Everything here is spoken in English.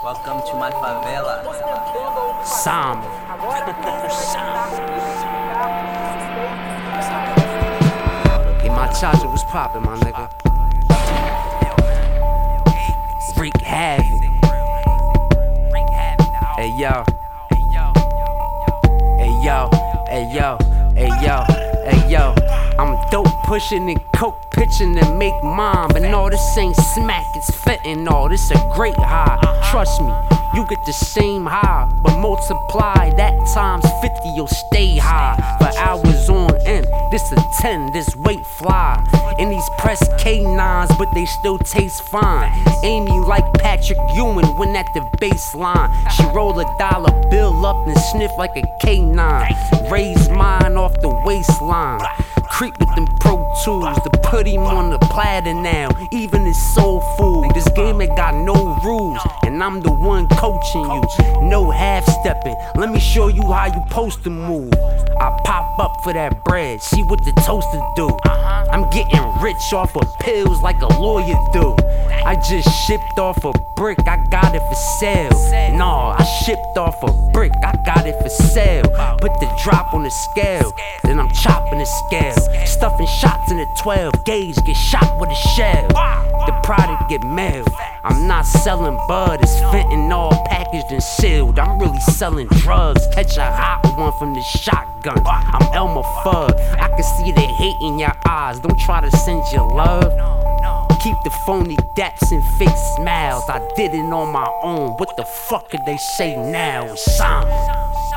Welcome to my favela. Sam. Hey, my charger was poppin', my nigga. Freak havoc. Hey yo. Hey yo. Hey yo. Hey yo. Hey yo. I'm dope pushin' and coke pitchin' to make mine. But no, this ain't smack, it's fentanyl. This a great high. Trust me, you get the same high, but multiply that times 50, you'll stay high. For hours on end, this a 10, this weight fly. And these press K9s, but they still taste fine. Amy like Patrick Ewing when at the baseline. She roll a dollar bill up and sniff like a K9. Raise mine off the waistline. Creep with them Pro Tools to put him on the platter now. Even his soul food. This game ain't got no rules, and I'm the one coaching you. No half stepping. Let me show you how you supposed to move. I pop up for that bread. See what the toaster do. I'm getting rich off of pills like a lawyer do. I just shipped off a brick. I got it for sale. Nah, I shipped off a brick. I got it for sale. Put the drop on the scale, then I'm chopping the scale. Stuffing shots in the 12 gauge, get shot with a shell. The product get mailed. I'm not selling bud, it's fentanyl packaged and sealed. I'm really selling drugs. Catch a hot one from the shotgun. I'm Elmer Fudd. I can see the hate in your eyes. Don't try to send your love. Keep the phony daps and fake smiles. I did it on my own. What the fuck could they say now? It's Sam.